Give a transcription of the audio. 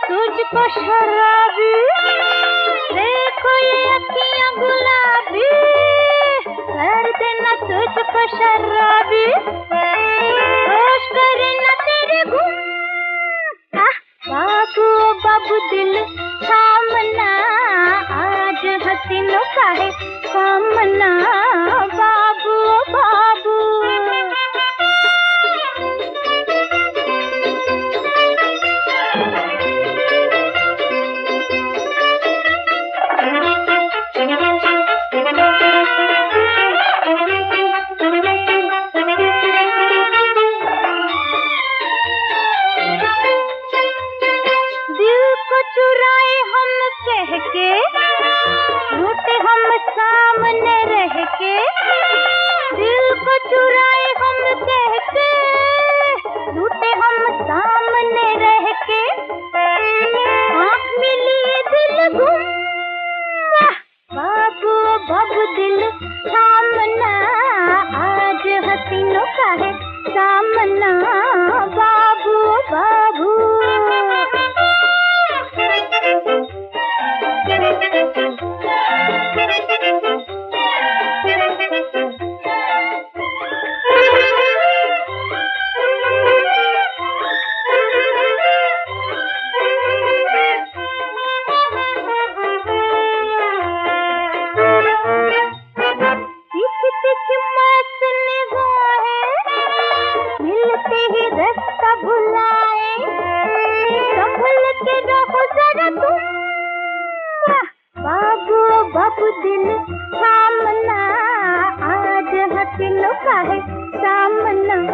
तुझको शराबी देखो ये अखियां गुलाबी कर देना तुझको शराबी होश करे ना तेरे गुम बाबू बाबू दिल थामना आज हसीनों का है सामना बाबू बाबू चुराए हम कह के लूटे हम सामने रह के दिल को चुराए हम कह के लूटे हम सामने रह के आँख मिली दिल गुम बाबू बाबू दिल थामना आज हसीनों का है सामना बाबू बाबू मिलते ही रास्ता भुलाए संभल के रहो जरा तुम बाबू बाबू दिल थामना आज हसीनों का है सामना